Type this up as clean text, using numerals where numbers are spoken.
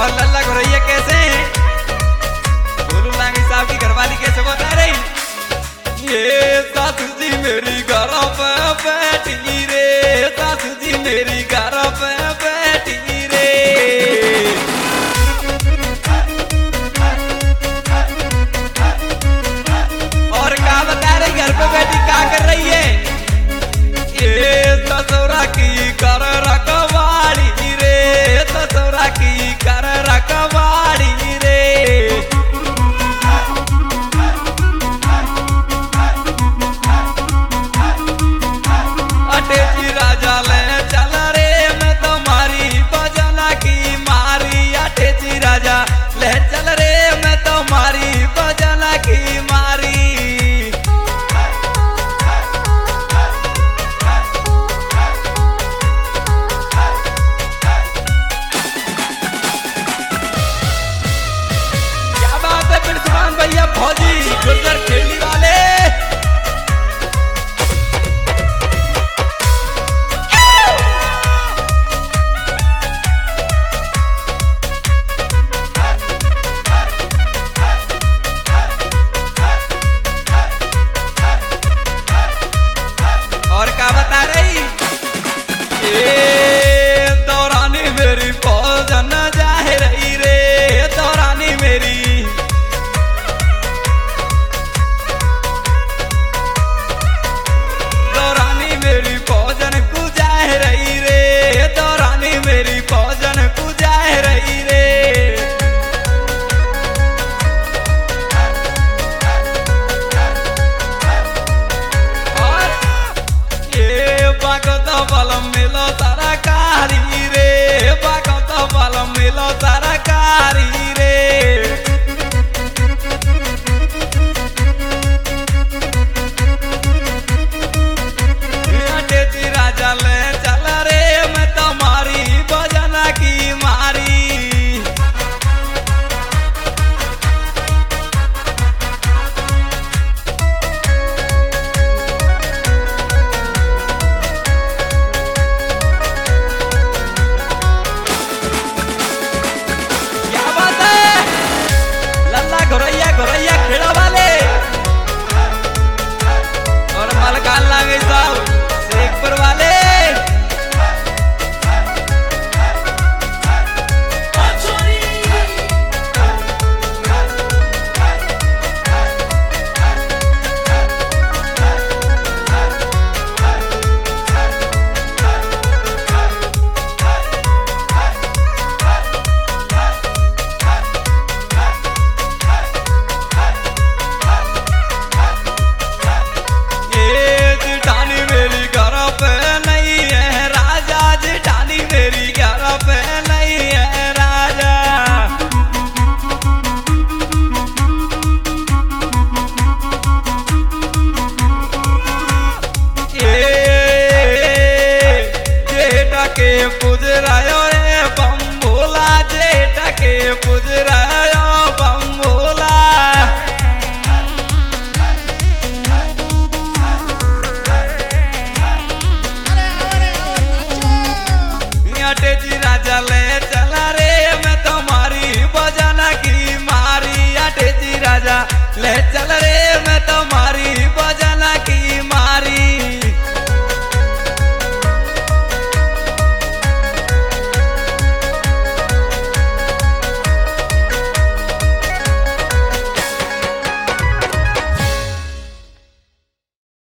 और लल्ला घोरैया कैसे हैं? भोलू लांगी साहब की घरवाली कैसे बता रही? ये सासू जी मेरी घर पे बैठी रे, सासू जी मेरी घर पे बैठी रे। और क्या बता रही घर पे बैठी क्या कर रही है? ये ससुरा की कर रखवाड़ी रे, ससुरा की कर रखवाड़ी रे। अटेची राजा ले चल रे मैं तुम्हारी बजना की मारी, अटेची राजा ले चल रे मैं तुम्हारी बजना की मारी। भैया फौजी गुर्जर खेली वाले और क्या बता रही? दौरानी मेरी फौज न जाए रही रे, दौरानी मेरी मेरी फौजन को जाए रही रे, दौरानी मेरी फौजन को जाए रही रे। और ये बाको तो बलम मिलो सरकारी रे, बाको तो बलम मिलो सरकारी रे। राजा ले चल रे मैं तुम्हारी बजना की मारी। क्या बात है? लल्ला घोरैया घोरैया खेड़ा वाले और मलकान लागे साहब शेखपुर वाले। के पुजरायो रे बम भोला, जेठ के पुजरायो बम भोला। अटेची राजा ले चला रे मैं तुम्हारी बजना की मारी, अटेची राजा ले चल रे